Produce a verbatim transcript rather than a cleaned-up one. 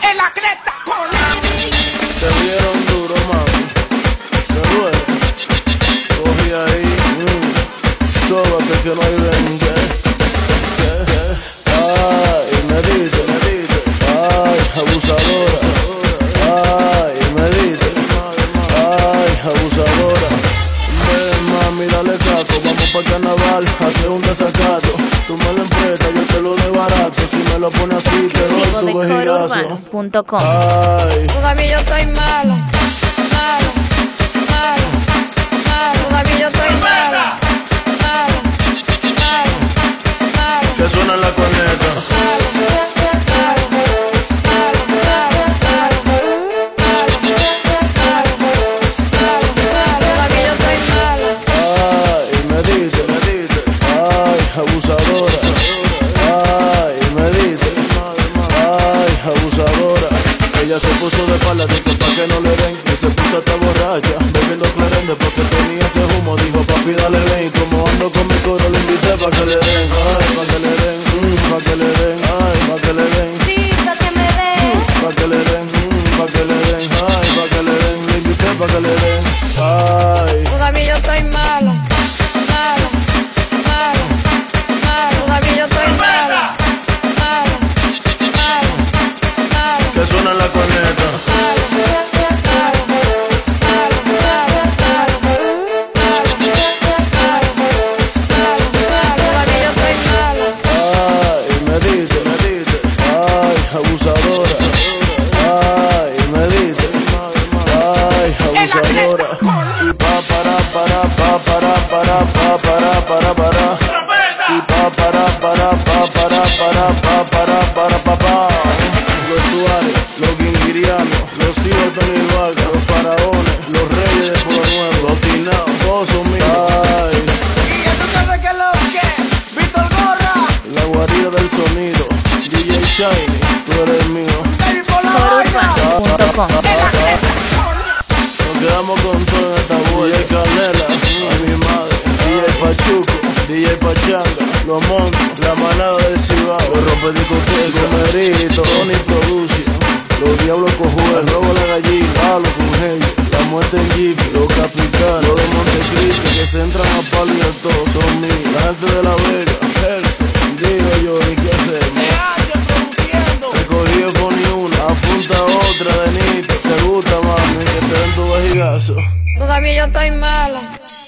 en la cresta, Te dieron duro, mami. Te duele. Cogí ahí. Mm. Sóbate que no hay vengue. Ay, me diste, me diste. Ay, abusadora. Ay, me diste. Ay, abusadora. Ven, mami, dale caco. Vamos pa' carnaval, hacer un desacato. Tú me lo emprestas, yo te lo doy barato. Si me lo pones así, te doy Exclusivo tu de vejigazo. core urbano punto com. Ay, Todavía yo estoy malo, malo, malo, malo. Todavía yo estoy malo, malo, malo, malo. que suena la corneta. Malo, malo, malo, malo, malo, malo, malo, malo. Todavía yo estoy malo. Ay, me diste, me diste. Ay, abusadora. Ay, me diste. Ay, abusadora. Ella se puso de espalda, dijo pa' que no le den. Y se puso hasta borracha, bebiendo clarende porque tenía ese humo. Dijo papi dale ven, y como ando con mi coro le invité pa' que le den. Ay, pa' que le den, mm, pa' que le den. Ay, pa' que le den, Sí, pa' que me den. pa' que le den, mm, pa' que le den. Ay, pa' que le den, le invité pa' que le den. Ay, Todavía yo estoy malo, malo, malo, malo. Todavía yo estoy malo, malo, malo, malo. que suena la corneta. Malo, malo, malo, malo, malo, malo, malo, malo. Todavía yo estoy malo. Ay, me diste, me diste. Ay, abusadora. Ay, me diste. Ay, abusadora. Y pa para para pa para para pa para para para. Y pa para para pa para para pa para para pa pa. Los Suárez, los guinguirianos, los hijos de Tony Vargas, los faraones, los reyes de Pueblo Nuevo, los tinados, todos son míos. Ay, y ya tú sabes que es lo que, Víctor Gorra, la guarida del sonido, D J Shiny, tú eres mío. David por la core vaina, urbano punto com. en la cresta, Nos quedamos con todo en esta boya. D J Canela, a mi madre, D J Pachuco, D J Pachanga, Los Montos, la manada del Cibao, los rompe discoteca, Merito, Tony Produce, los diablos cojuelos, el robo la gallina, Palo con genio, la muerte en Jeep, los capitanes, los de Montecristo, que se entran a palo y a todo, son míos, la gente de La Vega, Gerson, digo yo, ni qué hacemos. me hace produciendo. Recogí el poni una, apunta otra de Nito. Te gusta, mami, que te den tu vejigazo. Todavía yo estoy malo.